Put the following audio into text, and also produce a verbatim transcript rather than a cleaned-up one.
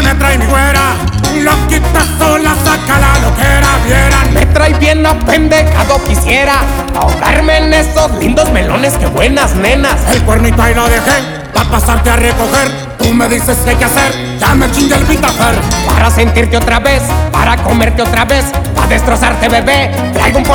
me trae mi güera, loquita sola saca la loquera, vieran. Me trae bien apendejado, quisiera ahogarme en esos lindos melones, que buenas nenas. El cuernito ahí lo dejé, pa' pasarte a recoger. Tú me dices qué hay que hacer, ya me chingue el pitafer. Para sentirte otra vez, para comerte otra vez, para destrozarte, bebé, traigo un